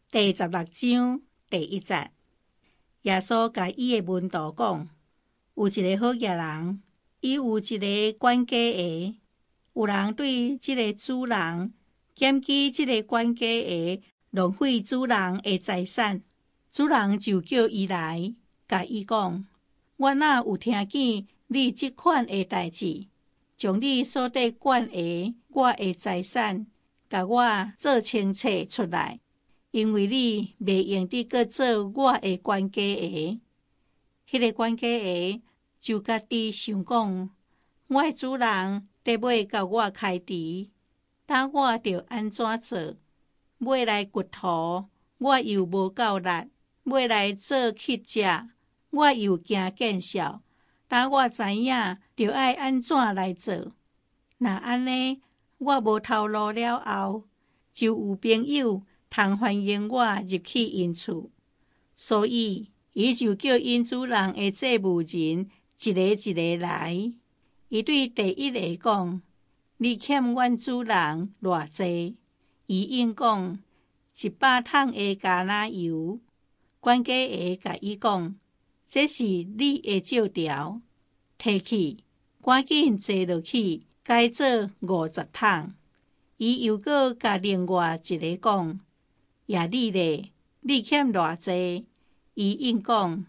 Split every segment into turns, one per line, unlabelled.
第16章第1節，耶穌甲伊的門徒講：有一個好業人，伊有一個管家的，有人對這個主人檢舉這個管家的浪費主人的財產，主人就叫伊來，甲伊講：我哪有聽見你這款的代志，將你所得管的我的財產，甲我做清冊出來，因為你袂用得閣做我的管家的。迄個管家的就家己想講，我的主人得買甲我開除，當我着安怎做？買來掘土，我又無夠力；買來做乞食，我又驚見笑。當我知影着愛安怎來做，若安尼，我無頭路了後，就有朋友通歡迎我入去因厝。所以，伊就叫因主人的祭務人一個一個來。伊對第一個講：你欠阮主人偌濟？伊應講100桶的橄欖油。管家的甲伊講：這是你的借條，摕去，趕緊坐落去，改做50桶。伊又閣甲另外一個講：也你咧，你欠偌濟？伊應講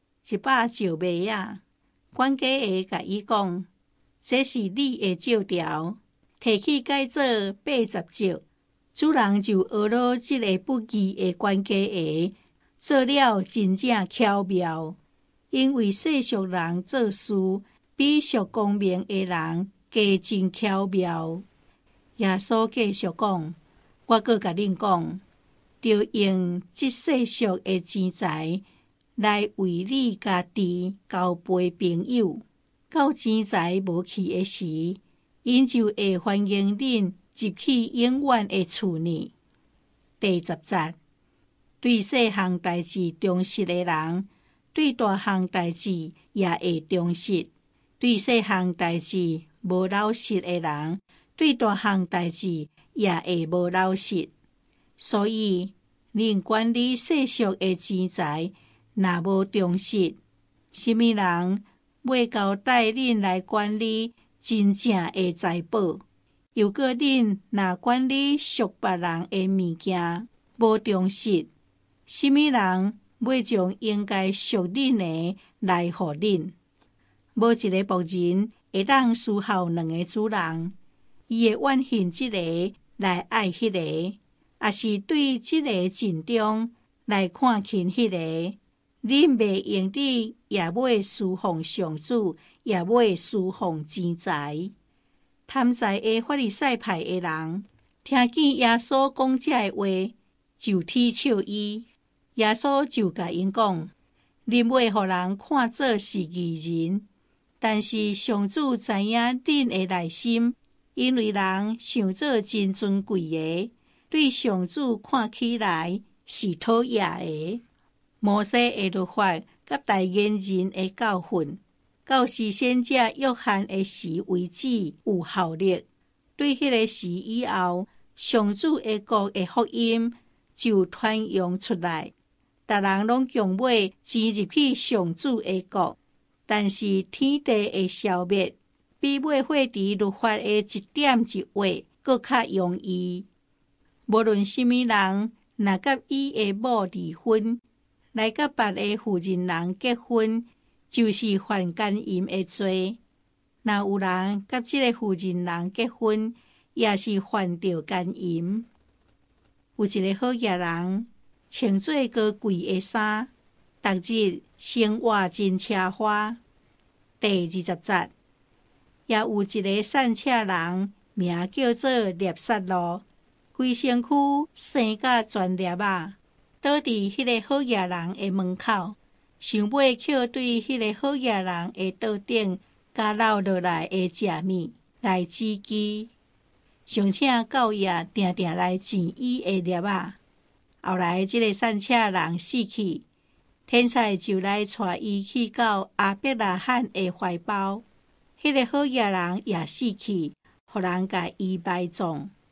100石糜仔。管家的甲伊講：這是你的借條，摕去改做80石。主人就學了這個不義的管家的，做了真正巧妙，因為世俗人做事比屬光明的人加真巧妙。耶穌繼續講：我閣甲恁講，着用這世俗的錢財來為你家己交陪朋友，到錢財無去的時，因就會歡迎恁入去永遠的厝裡。第10節，對細項代志忠實的人，對大項代志也會忠實；對細項代志無老實的人，對大項代志也會無老實。所以，恁管理世俗的錢財，若無忠實，什麼人要交代恁來管理真正的財寶？又閣恁若管理屬別人的物件，無忠實，什麼人要將應該屬恁的來予恁？無一個僕人會當侍候兩個主人，伊會怨恨這個來愛迄個，也是對這個盡忠來看輕迄個。恁袂用得也要侍奉上主，也要侍奉錢財。貪財的法利賽派的人，聽見耶穌講這個話，就踢笑伊。耶穌就甲因講：恁要互人看做是義人，但是上主知影恁的內心，因為人想做真尊貴的，對上主看起來是討厭的。摩西的律法甲大言人的教訓，到時先者約翰的時為止有效力。對迄個時以後，上主的國的福音就傳揚出來，逐人攏強要進入去上主的國。但是天地的消滅，比買火池律法的一點一畫閣較容易。無論什麼人，若甲伊的某離婚，來甲別個婦人人結婚，就是犯奸淫的罪。若有人甲這個婦人人結婚，也是犯着奸淫。有一個好業人，穿做高貴的衫，逐日生活真奢華。第20節，也有一個散赤人，名叫做納撒路，規身軀生甲全粒啊，倒佇迄個好業人的門口，想要抾對迄個好業人的桌頂加留落來的食物來支支，尚請教爺定定來錢伊的粒啊。後來這個散赤人死去，天才就來帶伊去到亞伯拉罕的懷抱。迄個好業人也死去，互人甲伊埋葬。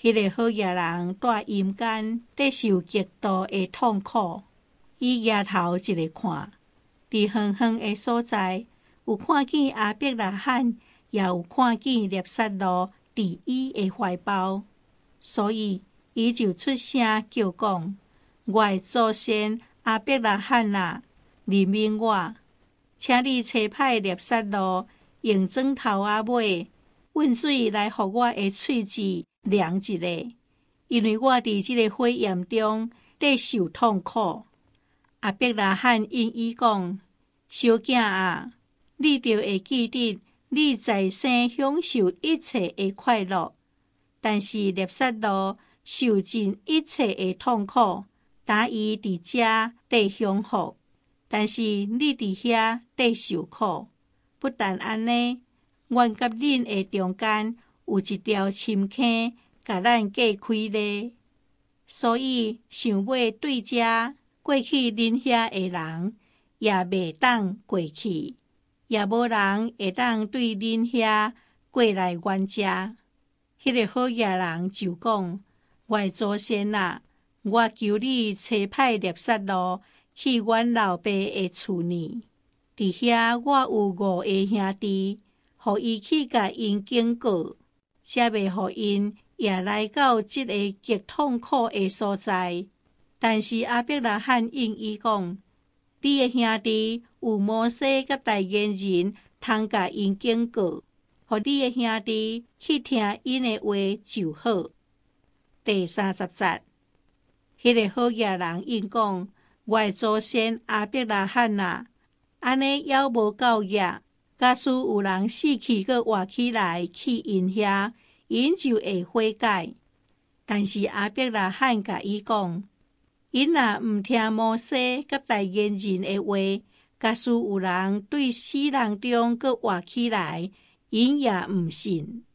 迄个好野人在阴間得受極度的痛苦。伊抬頭一個看，佇遠遠的所在，有看見亞伯拉罕，也有看見納撒路佇伊的懷抱，所以伊就出聲叫講：我的祖先亞伯拉罕啊，憐憫我，請你差派納撒路用磚頭仔尾溫水來互我的喙舌涼一下，因為我佇這個火焰中得受痛苦。亞伯拉罕應伊講：小囝啊，你就會記得你在生享受一切的快樂，但是納撒路受盡一切的痛苦，打伊佇遮得享福，但是你佇遐得受苦。不但安尼，阮甲恁的中間有一條深坑，甲咱隔開咧，所以想要對遮過去恁遐的人，也袂當過去，也無人會當對恁遐過來阮遮。迄個好野人就講：我的祖先啊，我求你差派納撒路去阮老爸的厝呢，佇遐我有5個兄弟，互伊去甲因警告，才袂互因也來到這個極痛苦的所在。但是亞伯拉罕應伊講：你的兄弟有摩西甲大言人通甲因警告，互你的兄弟去聽因的話就好。第30節，迄個好野人應講：我的祖先亞伯拉罕啊，安尼猶無夠野，假使有人死去閣活起來去因遐，因就會悔改。但是亞伯拉罕甲伊講：因若毋聽摩西甲大言人的話，假使有人對死人中閣活起來，因也毋信。